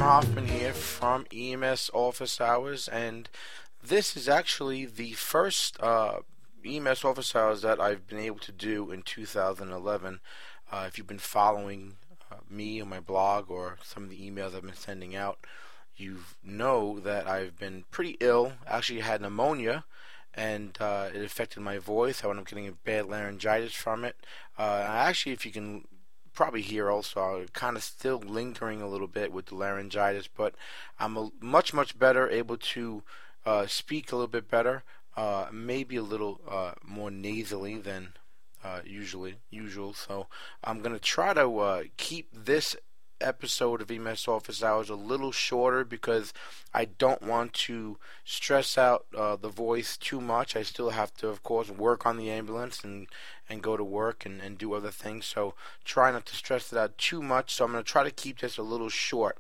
Hoffman here from EMS Office Hours, and this is actually the first EMS Office Hours that I've been able to do in 2011. If you've been following me on my blog or some of the emails I've been sending out, you know that I've been pretty ill. Actually, I had pneumonia, and it affected my voice. I wound up getting a bad laryngitis from it. Actually, if you can probably hear also, I'm kind of still lingering a little bit with the laryngitis, but I'm much better, able to speak a little bit better, maybe a little more nasally than usual. So I'm going to try to keep this episode of EMS Office Hours a little shorter because I don't want to stress out the voice too much. I still have to, of course, work on the ambulance and go to work and do other things. So try not to stress it out too much. So I'm going to try to keep this a little short.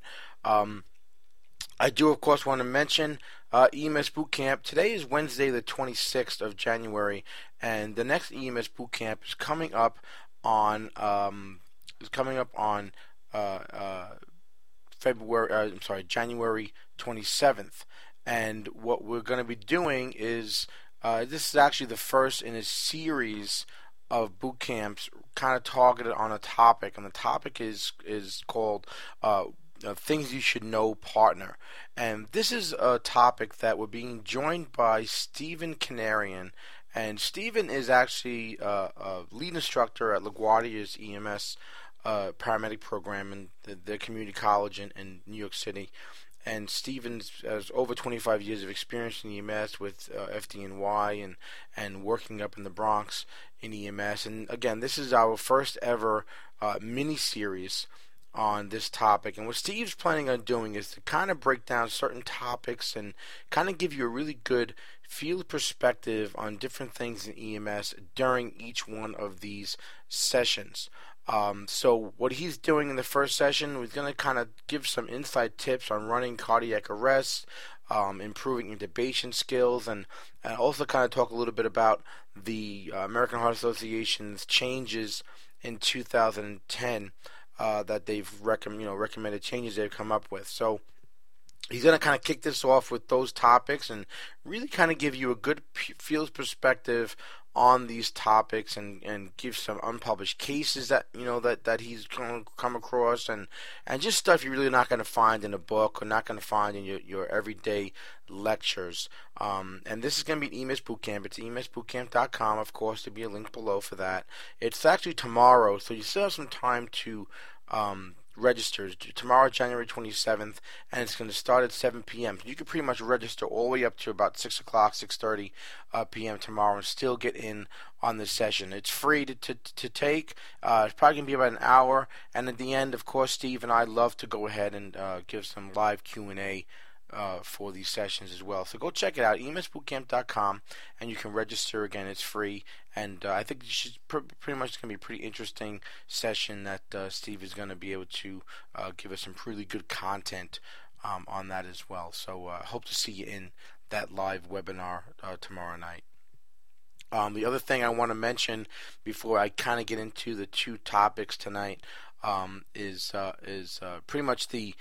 I do, of course, want to mention EMS Boot Camp. Today is Wednesday, the 26th of January, and the next EMS Boot Camp is coming up on January 27th. And what we're going to be doing is this is actually the first in a series of boot camps, kind of targeted on a topic, and the topic is called Things You Should Know Partner. And this is a topic that we're being joined by Stephen Canarian, and Stephen is actually a lead instructor at LaGuardia's EMS paramedic program in the community college in New York City. And Stephen has over 25 years of experience in EMS with FDNY and working up in the Bronx in EMS. And again, this is our first ever mini-series on this topic. And what Steve's planning on doing is to kind of break down certain topics and kind of give you a really good field perspective on different things in EMS during each one of these sessions. So what he's doing in the first session, we're going to kind of give some inside tips on running cardiac arrest, improving intubation skills, and also kind of talk a little bit about the American Heart Association's changes in 2010 that they've recommended changes they've come up with. So he's going to kind of kick this off with those topics and really kind of give you a good field perspective on these topics and give some unpublished cases that that he's come across and just stuff you're really not going to find in a book or not going to find in your everyday lectures. And this is going to be an EMS Bootcamp. It's emsbootcamp.com, of course. There'll be a link below for that. It's actually tomorrow, so you still have some time to register. Tomorrow, January 27th, and it's going to start at 7 p.m. So you can pretty much register all the way up to about 6 o'clock, 6:30 p.m. tomorrow and still get in on the session. It's free to take. It's probably going to be about an hour, and at the end, of course, Steve and I love to go ahead and give some live Q&A for these sessions as well. So go check it out, emsbootcamp.com, and you can register. Again, it's free, and I think this is pretty much going to be a pretty interesting session that Steve is going to be able to give us some really good content on that as well. So hope to see you in that live webinar tomorrow night. The other thing I want to mention before I kind of get into the two topics tonight is pretty much the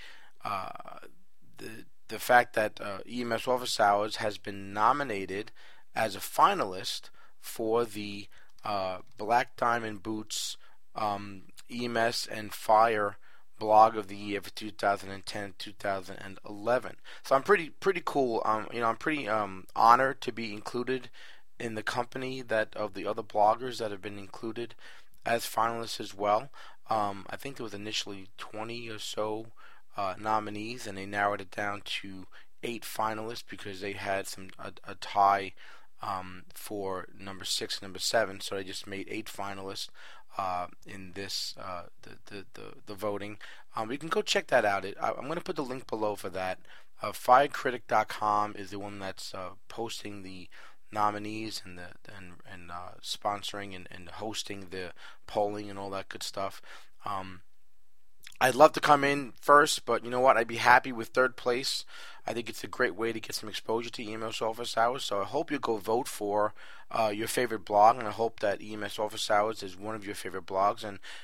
fact that EMS Office Hours has been nominated as a finalist for the Black Diamond Boots EMS and Fire Blog of the Year for 2010-2011. So I'm pretty cool. I'm pretty honored to be included in the company of the other bloggers that have been included as finalists as well. I think there was initially 20 or so nominees, and they narrowed it down to 8 finalists because they had a tie for number 6 and number 7, so they just made 8 finalists in this the voting. You can go check that out. I'm going to put the link below for that. Firecritic.com is the one that's posting the nominees and sponsoring and hosting the polling and all that good stuff. I'd love to come in first, but you know what? I'd be happy with third place. I think it's a great way to get some exposure to EMS Office Hours, so I hope you go vote for your favorite blog, and I hope that EMS Office Hours is one of your favorite blogs, and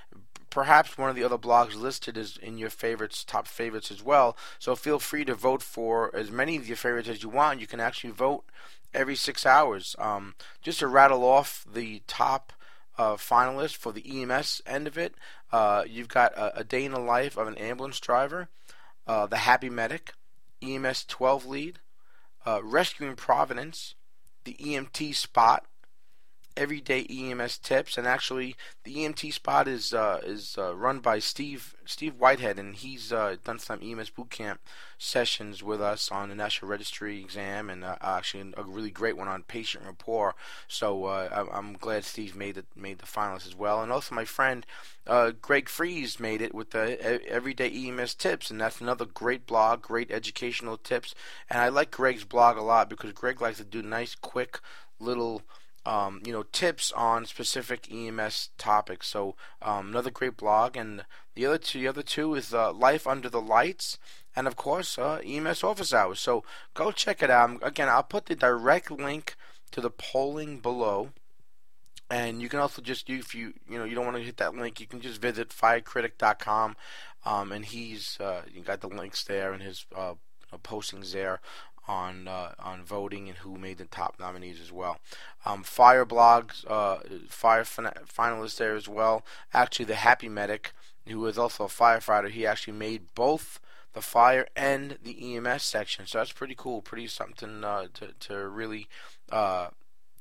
perhaps one of the other blogs listed is in your favorites, top favorites as well. So feel free to vote for as many of your favorites as you want. You can actually vote every 6 hours. Just to rattle off the top finalists for the EMS end of it, you've got a Day in the Life of an Ambulance Driver, The Happy Medic, EMS 12 Lead, Rescuing Providence, the EMT Spot, Everyday EMS Tips, and actually the EMT Spot is run by Steve Whitehead, and he's done some EMS boot camp sessions with us on the National Registry exam, and actually a really great one on patient rapport. So I'm glad Steve made the finalists as well, and also my friend Greg Fries made it with the Everyday EMS Tips, and that's another great blog, great educational tips. And I like Greg's blog a lot because Greg likes to do nice, quick little tips on specific EMS topics. So another great blog, and the other two is Life Under the Lights, and of course EMS Office Hours. So go check it out. Again, I'll put the direct link to the polling below, and you can also just if you don't want to hit that link, you can just visit firecritic.com, and he's you got the links there and his postings there on voting and who made the top nominees as well. Fire blogs, fire finalists there as well. Actually, the Happy Medic, who is also a firefighter, he actually made both the fire and the EMS section. So that's pretty cool, pretty something to really kind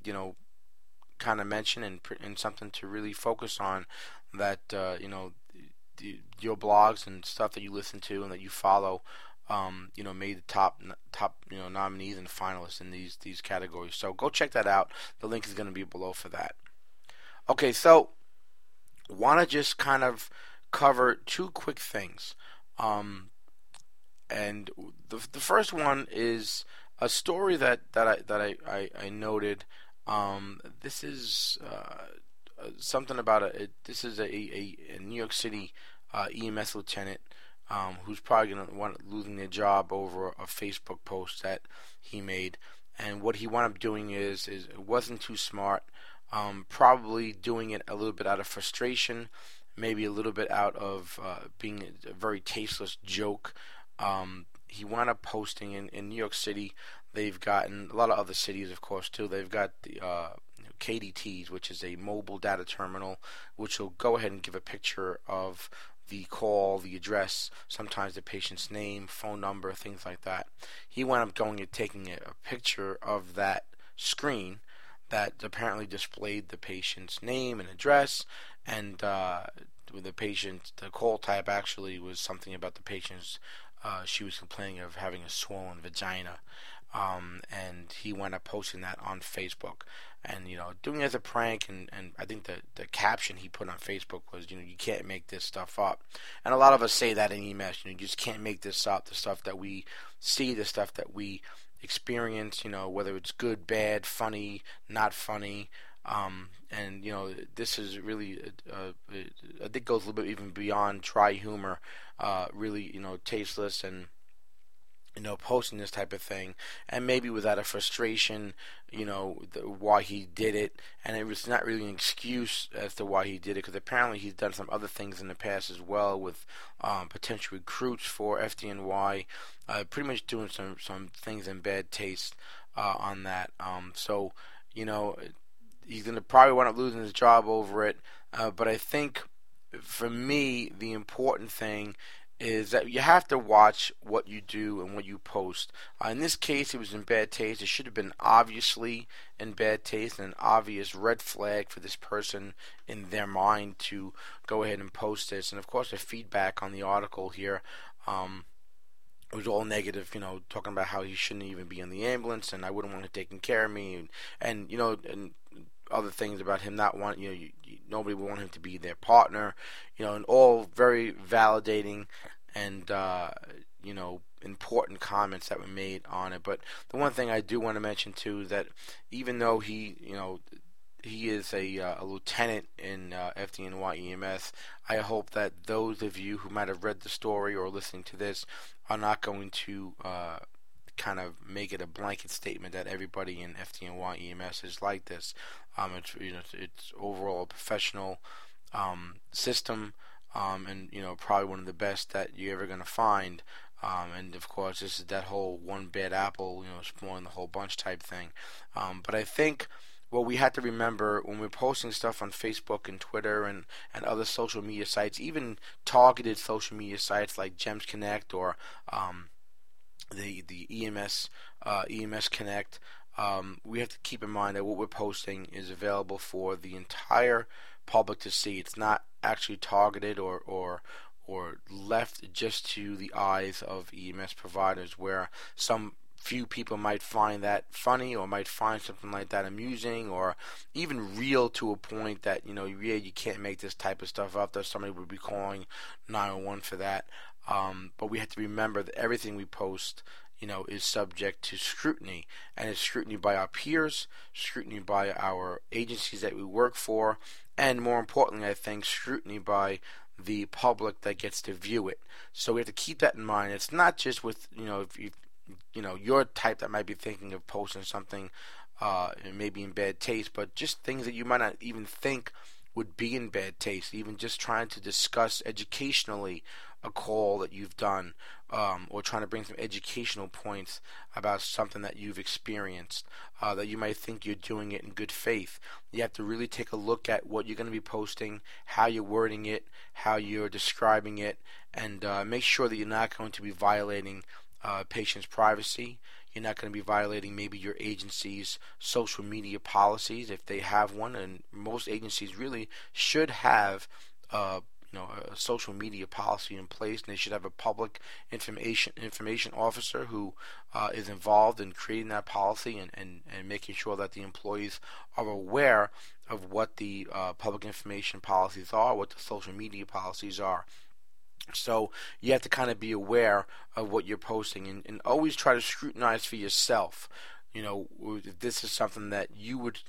of mention, and something to really focus on, that your blogs and stuff that you listen to and that you follow made the top nominees and finalists in these categories. So go check that out. The link is going to be below for that. Okay, so want to just kind of cover two quick things. And the first one is a story that I noted. This is something about this is a New York City EMS lieutenant who's probably going to want losing their job over a Facebook post that he made. And what he wound up doing is it wasn't too smart, probably doing it a little bit out of frustration, maybe a little bit out of being a very tasteless joke. He wound up posting in New York City. They've gotten a lot of other cities, of course, too. They've got the KDTs, which is a mobile data terminal, which will go ahead and give a picture of the call, the address, sometimes the patient's name, phone number, things like that. He wound up going and taking a picture of that screen that apparently displayed the patient's name and address, and with the call type actually was something about the patient's, she was complaining of having a swollen vagina. And he wound up posting that on Facebook, and doing it as a prank, and I think the caption he put on Facebook was, you can't make this stuff up. And a lot of us say that in EMS, you just can't make this up. The stuff that we see, the stuff that we experience, whether it's good, bad, funny, not funny, and this is really I think goes a little bit even beyond dry humor, really tasteless, and posting this type of thing, and maybe was out of frustration, why he did it, and it was not really an excuse as to why he did it, because apparently he's done some other things in the past as well with potential recruits for FDNY, pretty much doing some things in bad taste on that. So he's going to probably wind up losing his job over it, but I think for me the important thing is that you have to watch what you do and what you post. In this case, it was in bad taste. It should have been obviously in bad taste, and an obvious red flag for this person in their mind to go ahead and post this. And of course, the feedback on the article here, it was all negative, talking about how he shouldn't even be in the ambulance, and I wouldn't want him taking care of me, and other things about him not want, nobody would want him to be their partner, and all very validating and important comments that were made on it. But the one thing I do want to mention too is that even though he is a lieutenant in FDNY EMS, I hope that those of you who might have read the story or listening to this are not going to kind of make it a blanket statement that everybody in FDNY EMS is like this. It's overall a professional system. and probably one of the best that you're ever going to find. And of course, this is that whole one bad apple, spoiling the whole bunch type thing. But I think what we have to remember when we're posting stuff on Facebook and Twitter and other social media sites, even targeted social media sites like Gems Connect or the EMS Connect, we have to keep in mind that what we're posting is available for the entire public to see. It's not actually targeted or left just to the eyes of EMS providers, where some few people might find that funny or might find something like that amusing or even real to a point that you can't make this type of stuff up. That somebody would be calling 911 for that. But we have to remember that everything we post is subject to scrutiny, and it's scrutiny by our peers, scrutiny by our agencies that we work for, and more importantly, I think, scrutiny by the public that gets to view it. So we have to keep that in mind. It's not just with, if you're type that might be thinking of posting something maybe in bad taste, but just things that you might not even think would be in bad taste, even just trying to discuss educationally a call that you've done, or trying to bring some educational points about something that you've experienced, that you might think you're doing it in good faith. You have to really take a look at what you're going to be posting, how you're wording it, how you're describing it, and make sure that you're not going to be violating patients' privacy. You're not going to be violating maybe your agency's social media policies if they have one, and most agencies really should have a social media policy in place, and they should have a public information officer who is involved in creating that policy and making sure that the employees are aware of what the public information policies are, what the social media policies are. So you have to kind of be aware of what you're posting, and always try to scrutinize for yourself. If this is something that you would,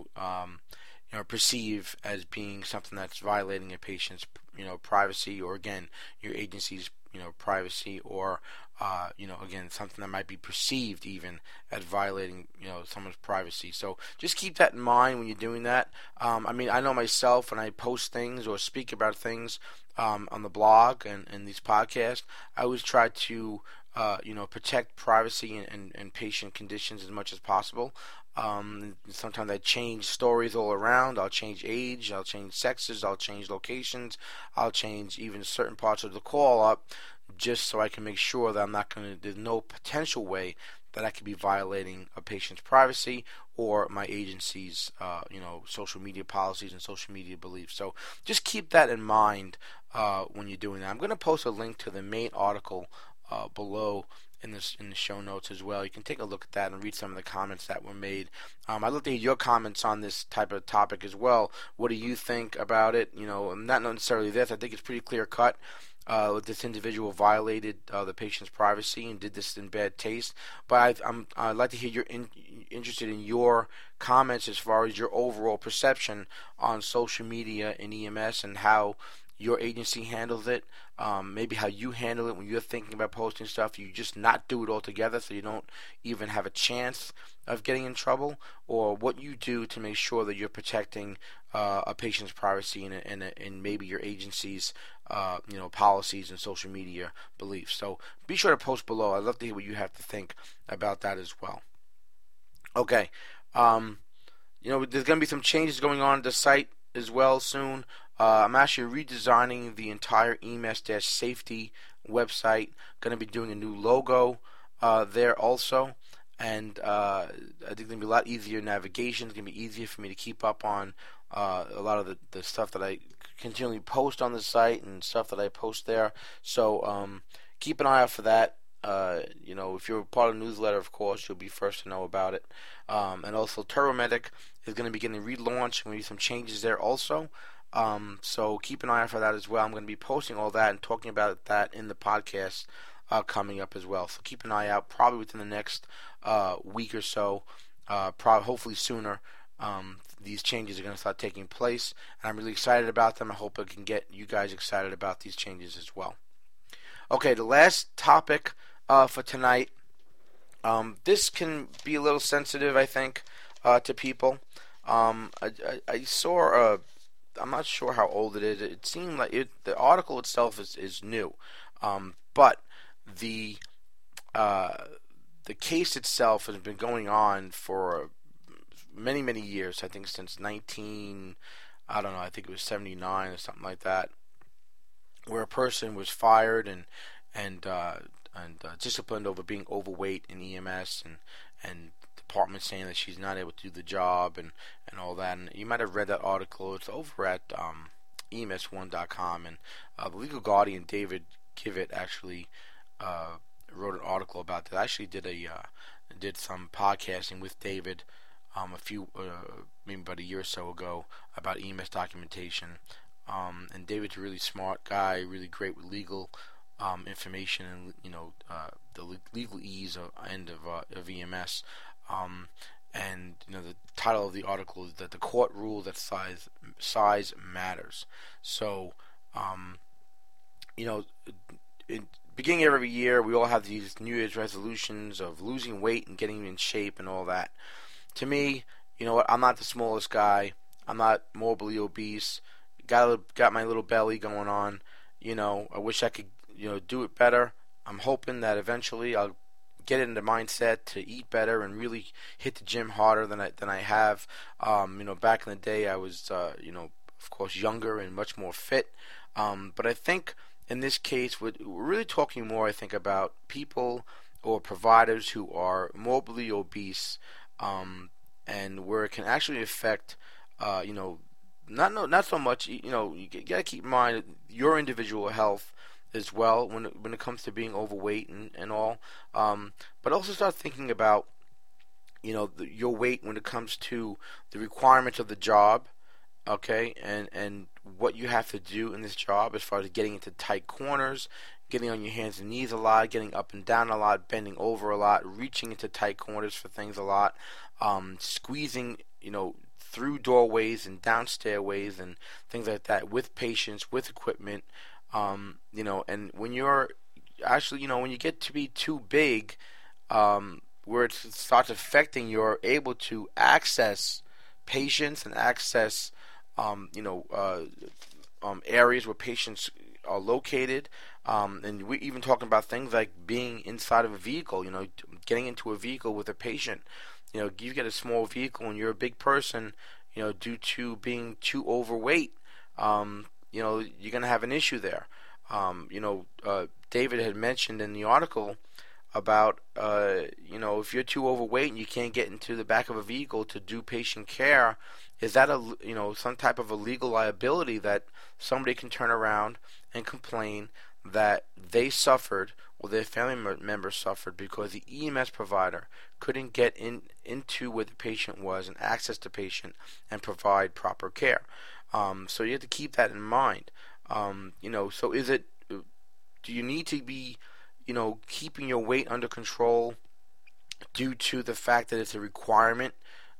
perceive as being something that's violating a patient's, privacy, or again, your agency's, privacy, or again, something that might be perceived even as violating, someone's privacy. So just keep that in mind when you're doing that. I know myself, when I post things or speak about things on the blog and these podcasts, I always try to protect privacy and patient conditions as much as possible. Sometimes I change stories all around. I'll change age, I'll change sexes, I'll change locations, I'll change even certain parts of the call up, just so I can make sure that there's no potential way that I could be violating a patient's privacy or my agency's, social media policies and social media beliefs. So just keep that in mind when you're doing that. I'm going to post a link to the main article below in the show notes as well. You can take a look at that and read some of the comments that were made. I'd love to hear your comments on this type of topic as well. What do you think about it? Not necessarily this. I think it's pretty clear cut. This individual violated the patient's privacy and did this in bad taste. But I'd like to hear you're interested in your comments as far as your overall perception on social media and EMS, and how your agency handles it, maybe how you handle it when you're thinking about posting stuff. You just not do it altogether, so you don't even have a chance of getting in trouble, or what you do to make sure that you're protecting a patient's privacy and maybe your agency's policies and social media beliefs. So be sure to post below. I'd love to hear what you have to think about that as well. Okay, there's going to be some changes going on at the site as well soon. I'm actually redesigning the entire EMS-Safety website. Going to be doing a new logo there also, and I think it's going to be a lot easier navigation. It's going to be easier for me to keep up on a lot of the stuff that I continually post on the site and stuff that I post there. So keep an eye out for that. If you're part of the newsletter, of course, you'll be first to know about it. And also, TurboMedic is going to be getting relaunched. Going to be some changes there also. So keep an eye out for that as well. I'm going to be posting all that and talking about that in the podcast coming up as well. So keep an eye out. Probably within the next week or so, hopefully sooner, these changes are going to start taking place. And I'm really excited about them. I hope I can get you guys excited about these changes as well. Okay, the last topic for tonight. This can be a little sensitive, I think, to people. I saw I'm not sure how old it is. It seemed like the article itself is new, but the uh, the case itself has been going on for many years. I think since 19, I don't know. I think it was 79 or something like that, where a person was fired and disciplined over being overweight in EMS, and department saying that she's not able to do the job, and all that. And you might have read that article. It's over at EMS1.com, and the legal guardian David Kivett actually wrote an article about that. I actually did some podcasting with David maybe about a year or so ago about EMS documentation. And David's a really smart guy, really great with legal information, and the legalese end of EMS. And the title of the article is that the court ruled that size matters. So in beginning of every year, we all have these New Year's resolutions of losing weight and getting in shape and all that. To me, you know what? I'm not the smallest guy. I'm not morbidly obese. Got my little belly going on. I wish I could do it better. I'm hoping that eventually I'll get in the mindset to eat better and really hit the gym harder than I have. Back in the day, I was of course younger and much more fit. But I think in this case, we're really talking more, I think, about people or providers who are morbidly obese, and where it can actually affect, not so much. You gotta keep in mind your individual health as well when it comes to being overweight and all. But also start thinking about your weight when it comes to the requirements of the job. Okay, and what you have to do in this job as far as getting into tight corners, getting on your hands and knees a lot, getting up and down a lot, bending over a lot, reaching into tight corners for things a lot, squeezing, through doorways and down stairways and things like that with patients, with equipment, and when you're actually, when you get to be too big, where it starts affecting you're able to access patients and access areas where patients are located, and we're even talking about things like being inside of a vehicle, getting into a vehicle with a patient. You get a small vehicle and you're a big person, due to being too overweight, you're going to have an issue there. David had mentioned in the article about, if you're too overweight and you can't get into the back of a vehicle to do patient care, is that some type of a legal liability that somebody can turn around and complain that they suffered or their family member suffered because the EMS provider couldn't get into where the patient was and access the patient and provide proper care. So you have to keep that in mind. So do you need to be, keeping your weight under control due to the fact that it's a requirement,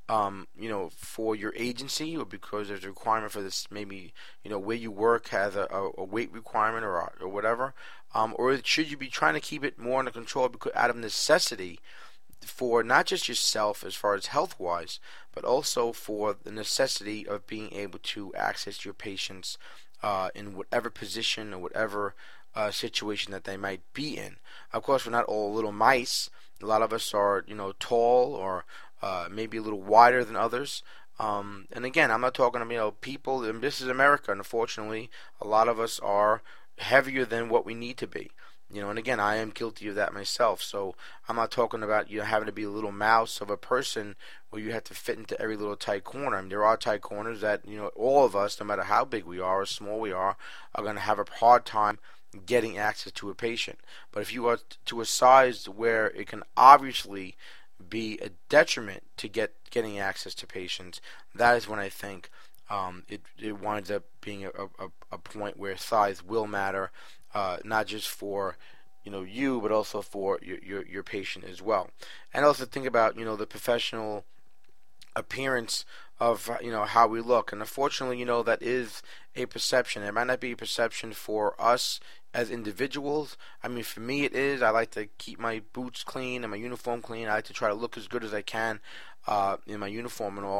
for your agency, or because there's a requirement for this, maybe, where you work has a weight requirement or whatever, or should you be trying to keep it more under control because out of necessity for not just yourself as far as health-wise, but also for the necessity of being able to access your patients in whatever position or whatever situation that they might be in. Of course, we're not all little mice. A lot of us are, tall or maybe a little wider than others. And again, I'm not talking about people, and this is America, unfortunately. A lot of us are heavier than what we need to be. And again, I am guilty of that myself. So I'm not talking about having to be a little mouse of a person where you have to fit into every little tight corner. There are tight corners that all of us, no matter how big we are or small we are going to have a hard time getting access to a patient. But if you are to a size where it can obviously be a detriment to getting access to patients, that is when I think it winds up being a point where size will matter, not just for you, but also for your patient as well. And also think about the professional appearance of how we look. And unfortunately, that is a perception. It might not be a perception for us as individuals. I mean, for me it is. I like to keep my boots clean and my uniform clean. I like to try to look as good as I can in my uniform and all.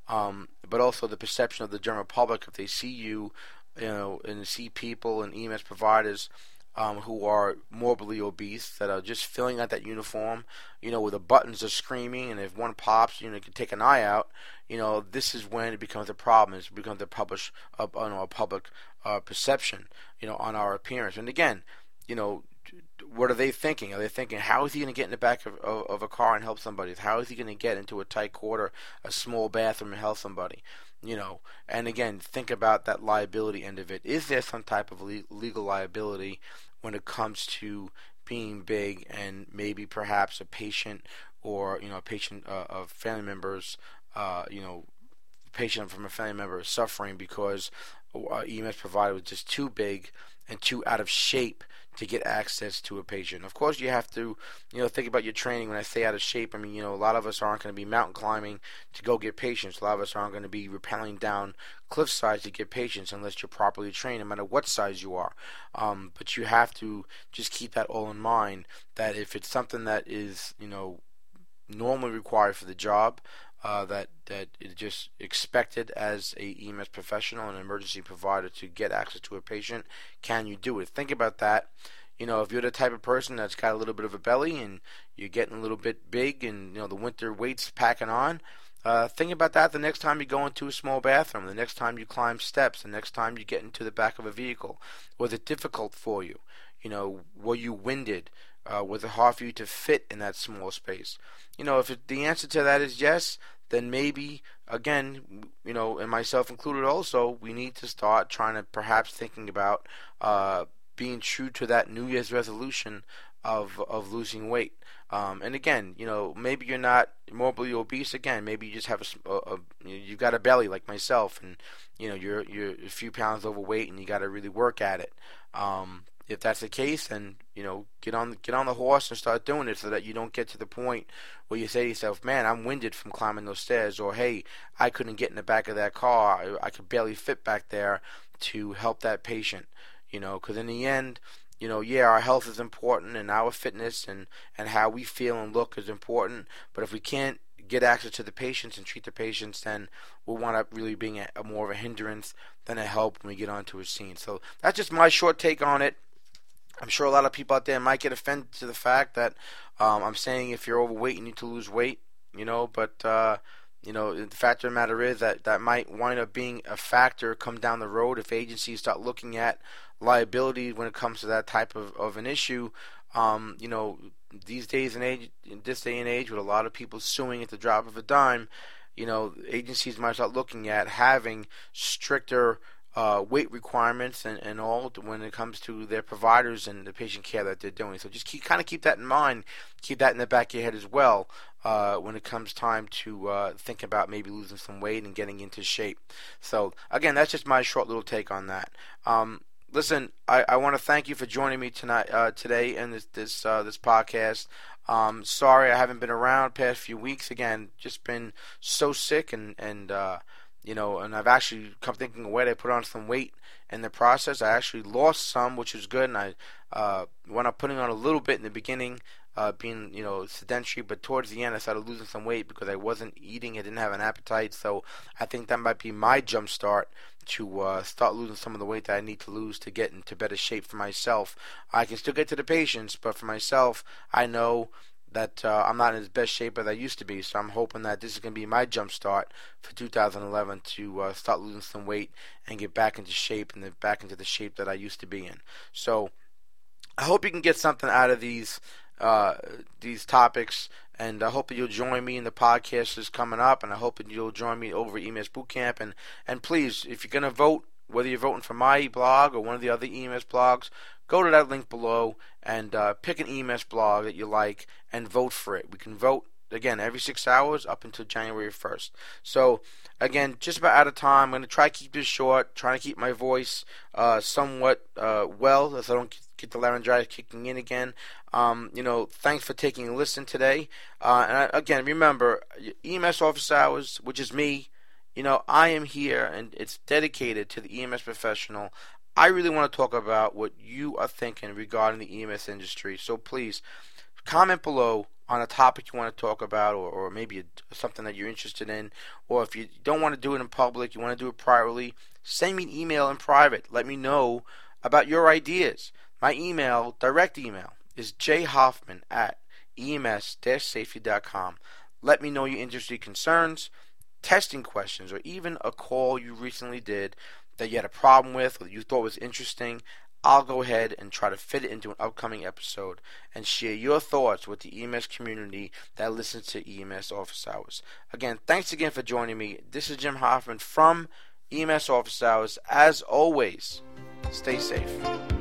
but also the perception of the general public if they see you, and see people and EMS providers who are morbidly obese that are just filling out that uniform, where the buttons are screaming, and if one pops, you can take an eye out. This is when it becomes a problem. It becomes a public perception, on our appearance. And again, what are they thinking? Are they thinking, how is he going to get in the back of a car and help somebody? How is he going to get into a tight quarter, a small bathroom and help somebody? And again, think about that liability end of it. Is there some type of legal liability when it comes to being big and maybe perhaps a patient or, a patient of family members, patient from a family member is suffering because EMS provider was just too big and too out of shape to get access to a patient. Of course, you have to, think about your training. When I say out of shape, I mean, a lot of us aren't going to be mountain climbing to go get patients. A lot of us aren't going to be rappelling down cliff sides to get patients unless you're properly trained, no matter what size you are. But you have to just keep that all in mind, that if it's something that is, normally required for the job, that is just expected as a EMS professional and emergency provider to get access to a patient, can you do it? Think about that. If you're the type of person that's got a little bit of a belly and you're getting a little bit big and the winter weight's packing on, think about that the next time you go into a small bathroom, the next time you climb steps, the next time you get into the back of a vehicle. Was it difficult for you? Were you winded? Was it hard for you to fit in that small space? If the answer to that is yes, then maybe, again, and myself included also, we need to start trying to perhaps thinking about being true to that New Year's resolution of losing weight. And again, maybe you're not morbidly obese. Again, maybe you just have you've got a belly like myself, and you're a few pounds overweight, and you got to really work at it. If that's the case, then get on the horse and start doing it, so that you don't get to the point where you say to yourself, "Man, I'm winded from climbing those stairs," or "Hey, I couldn't get in the back of that car. I could barely fit back there to help that patient." Because in the end, our health is important, and our fitness and how we feel and look is important. But if we can't get access to the patients and treat the patients, then we'll wind up really being a more of a hindrance than a help when we get onto a scene. So that's just my short take on it. I'm sure a lot of people out there might get offended to the fact that I'm saying if you're overweight, you need to lose weight, but the fact of the matter is that might wind up being a factor come down the road if agencies start looking at liability when it comes to that type of an issue. These days and age, in this day and age, with a lot of people suing at the drop of a dime, agencies might start looking at having stricter weight requirements and all when it comes to their providers and the patient care that they're doing. So just keep that in mind. Keep that in the back of your head as well when it comes time to think about maybe losing some weight and getting into shape. So again, that's just my short little take on that. Listen, I want to thank you for joining me today in this podcast. Sorry I haven't been around past few weeks. Again, just been so sick and I've actually come thinking of where I put on some weight in the process. I actually lost some, which was good, and I wound up putting on a little bit in the beginning, being sedentary, but towards the end I started losing some weight because I wasn't eating. I didn't have an appetite, so I think that might be my jump start to start losing some of the weight that I need to lose to get into better shape for myself. I can still get to the patients, but for myself, I know that I'm not in as best shape as I used to be, so I'm hoping that this is going to be my jump start for 2011 to start losing some weight and get back into shape and then back into the shape that I used to be in. So I hope you can get something out of these topics, and I hope that you'll join me in the podcast that's coming up, and I hope that you'll join me over at EMS Bootcamp. And please, if you're going to vote, whether you're voting for my blog or one of the other EMS blogs, go to that link below and pick an EMS blog that you like and vote for it. We can vote, again, every 6 hours up until January 1st. So, again, just about out of time. I'm going to try to keep this short, trying to keep my voice somewhat well, so I don't get the laryngitis kicking in again. Thanks for taking a listen today. Again, remember, EMS office hours, which is me, I am here, and it's dedicated to the EMS professional. I really want to talk about what you are thinking regarding the EMS industry. So please, comment below on a topic you want to talk about, or maybe something that you're interested in. Or if you don't want to do it in public, you want to do it privately, send me an email in private. Let me know about your ideas. My email, direct email, is jhoffman@ems-safety.com. Let me know your industry concerns, testing questions, or even a call you recently did that you had a problem with or you thought was interesting. I'll go ahead and try to fit it into an upcoming episode and share your thoughts with the EMS community that listens to EMS Office Hours. Again, thanks again for joining me. This is Jim Hoffman from EMS Office Hours. As always, stay safe.